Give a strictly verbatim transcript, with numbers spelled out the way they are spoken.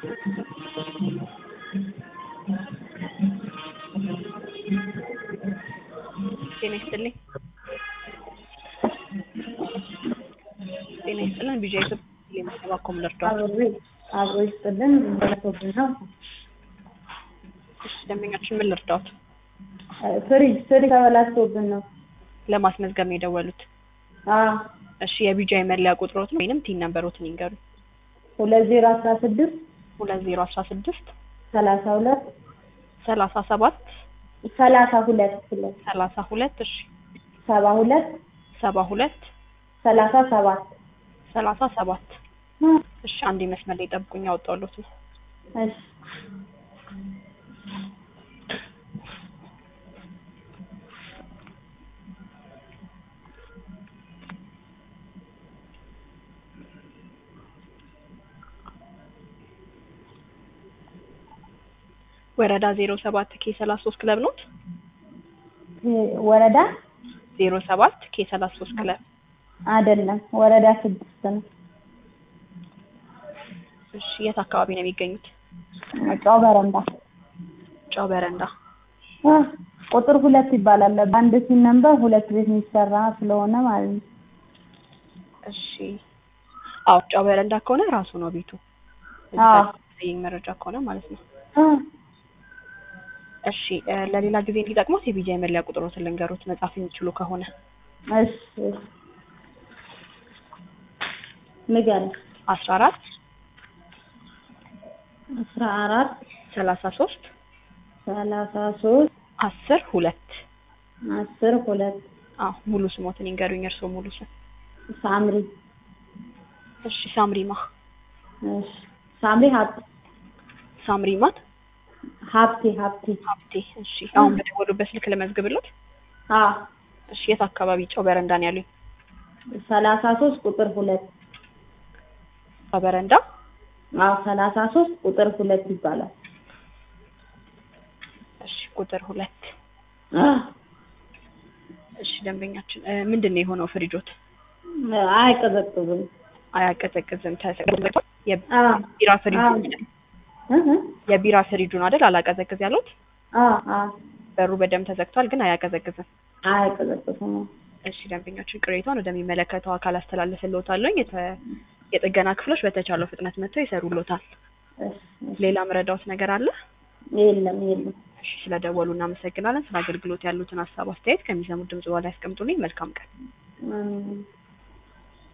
ጤና ይስጥልኝ ጤና ይስጥልን ቢጂአይ ኢትዮጵያ ለማስተባኮም ልርዳው አብሮ አብሮ ይስጥልን በለቶብን ነው እሺ ደንበኛችን ምን ልርዳዎት ፍሪጅ ፍሪጅ ተበላሽቶብን ነው ለማስመዝገብ ነው የደወሉት አዎ እሺ የቢጂአይ መለያ ቁጥሮትን ወይንም ቲን ነምበሮትን ይንገሩ ሁለት ዜሮ አስራ ስድስት ሁለት ዜሮ አስራ ስድስት ሰላሳ ሁለት ሰላሳ ሰባት ሰላሳ ሁለት ሰላሳ ሁለት እሺ ሰባ ሁለት ሰባ ሁለት ሰላሳ ሰባት ሰላሳ ሰባት እሺ አንዴ መስመር ላይ ጠብቁኝ አወጣሁልዎት ነው እሺ ወረዳ ዜሮ ሰባት ኬ ሰላሳ ሶስት ክለብ ነው ወረዳ ዜሮ ሰባት ኬ ሰላሳ ሶስት ክለብ አይደለም ወረዳ ስድስት ነው እሺ የት አካባቢ ነው የሚገኙት ጫው በረንዳ ጫው በረንዳ አ ቁጥር ሁለት ይባላል አንድ ሲን ነምበር ሁለት ቤት የሚሰራ ስለሆነ ማለት ነው እሺ አው ጫው በረንዳ ከሆነ ራሱ ነው ቤቱ አዎ ይሄን መረጃ ከሆነ ማለት ነው አ እሺ ለሌላ ጊዜ እንዲጠቅሙት የቢጂአይ መለያ ቁጥሮትን ልንገሩት መጻፍ የሚችሉ ከሆነ እሺ ንገር አስራ አራት አስራ አራት ሰላሳ ሶስት ሰላሳ ሶስት አስር ሁለት አስር ሁለት አዎ ሙሉ ስሞትን ይንገሩኝ እርስዎ ሙሉ ስም ሳምሪ እሺ ሳምሪማ እሺ ሳምሪ ሀብቴ ሳምሪማ ሀብቴ ሀብቴ ሀብቴ እሺ አሁን በደወሉበት ስልክ ለመዝግብልዎት አዎ እሺ የት አካባቢ ጫው በረንዳ ነው ያሉኝ ሰላሳ ሶስት ቁጥር ሁለት ጫው በረንዳ አዎ ሰላሳ ሶስት ቁጥር ሁለት ይባላል እሺ ቁጥር ሁለት አ እሺ ደንበኛችን ምንድነው የሆነው ፍሪጆት አይቀዘቅዝም አያቀዘቅዝም ተሰቅቷል አ የቢራ ፍሪጅ እህ የቢራ ፍሪጅ ነው አይደል አላቀዘቅዝ ያሉት አ አ በሩ በደም ተዘግቷል ግን አያቀዘቅዝም አይቀዘቅዝም እሺ ደንበኛችን ቅሬታውን ወደሚመለከተው አካል አስተላልፍልዎታለሁ የጥገና ክፍሎች በተቻለው ፍጥነት መጥተው ይሰሩልዎታል ሌላ ምረዳዎት ነገር አለ የለም የለም እሺ ስለደወሉ እናመሰግናለን ስለ አገልግሎት ያሉትን ሐሳብ አስተያየት ከሚሰሙት ድምጽ በኋላ ያስቀምጡልኝ መልካም ቀን